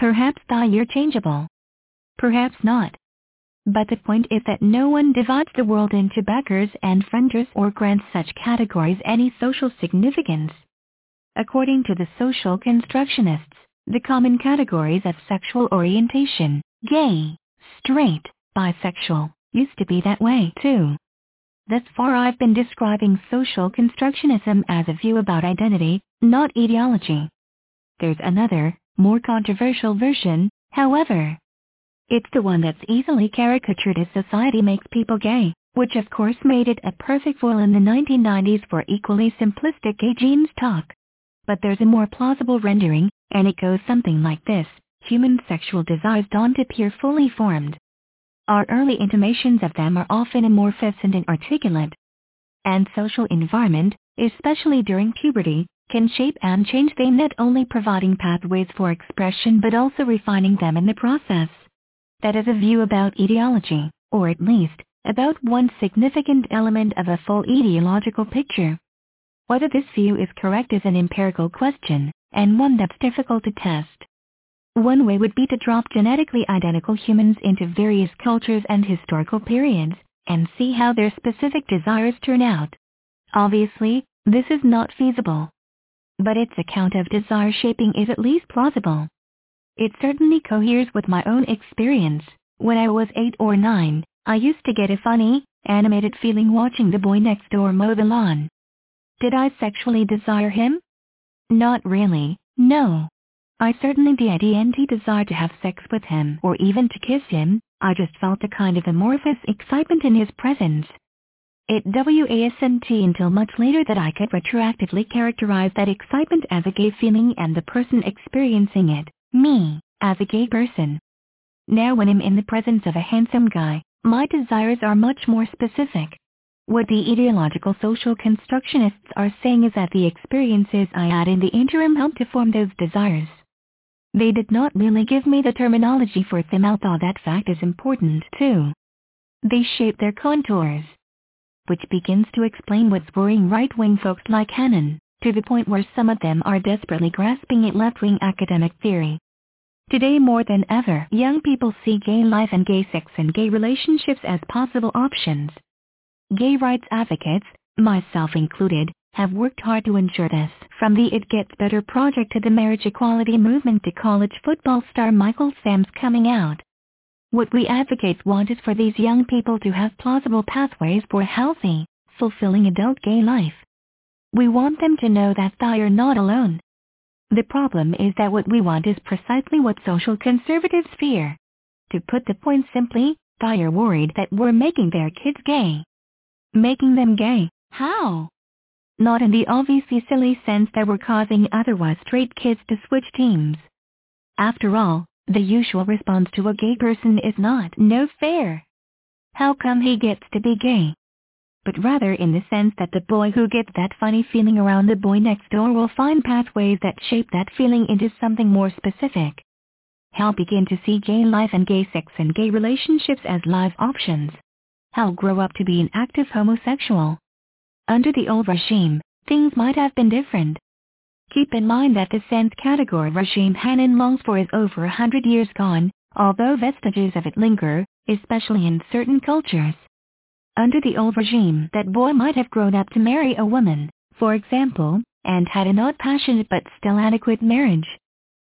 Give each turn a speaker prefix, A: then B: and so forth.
A: Perhaps they're changeable. Perhaps not. But the point is that no one divides the world into backers and frienders or grants such categories any social significance. According to the social constructionists, the common categories of sexual orientation, gay, straight, bisexual, used to be that way too. Thus far I've been describing social constructionism as a view about identity, not ideology. There's another, more controversial version, however. It's the one that's easily caricatured as society makes people gay, which of course made it a perfect foil in the 1990s for equally simplistic gay genes talk. But there's a more plausible rendering, and it goes something like this. Human sexual desires don't appear fully formed. Our early intimations of them are often amorphous and inarticulate. And social environment, especially during puberty, can shape and change them, not only providing pathways for expression but also refining them in the process. That is a view about ideology, or at least, about one significant element of a full ideological picture. Whether this view is correct is an empirical question, and one that's difficult to test. One way would be to drop genetically identical humans into various cultures and historical periods, and see how their specific desires turn out. Obviously, this is not feasible. But its account of desire shaping is at least plausible. It certainly coheres with my own experience. When I was 8 or 9, I used to get a funny, animated feeling watching the boy next door mow the lawn. Did I sexually desire him? Not really, no. I certainly didn't desire to have sex with him or even to kiss him. I just felt a kind of amorphous excitement in his presence. It wasn't until much later that I could retroactively characterize that excitement as a gay feeling and the person experiencing it, me, as a gay person. Now when I'm in the presence of a handsome guy, my desires are much more specific. What the ideological social constructionists are saying is that the experiences I had in the interim helped to form those desires. They did not really give me the terminology for them, although that fact is important too. They shape their contours. Which begins to explain what's worrying right-wing folks like Hannon, to the point where some of them are desperately grasping at left-wing academic theory. Today more than ever, young people see gay life and gay sex and gay relationships as possible options. Gay rights advocates, myself included, have worked hard to ensure this, from the It Gets Better project to the marriage equality movement to college football star Michael Sam's coming out. What we advocates want is for these young people to have plausible pathways for a healthy, fulfilling adult gay life. We want them to know that they're not alone. The problem is that what we want is precisely what social conservatives fear. To put the point simply, they're worried that we're making their kids gay. Making them gay, how? Not in the obviously silly sense that we're causing otherwise straight kids to switch teams. After all, the usual response to a gay person is not "no fair. How come he gets to be gay?" But rather in the sense that the boy who gets that funny feeling around the boy next door will find pathways that shape that feeling into something more specific. He'll begin to see gay life and gay sex and gay relationships as live options. He'll grow up to be an active homosexual. Under the old regime, things might have been different. Keep in mind that the sense category regime Hannon longs for is over 100 years gone, although vestiges of it linger, especially in certain cultures. Under the old regime, that boy might have grown up to marry a woman, for example, and had a not passionate but still adequate marriage.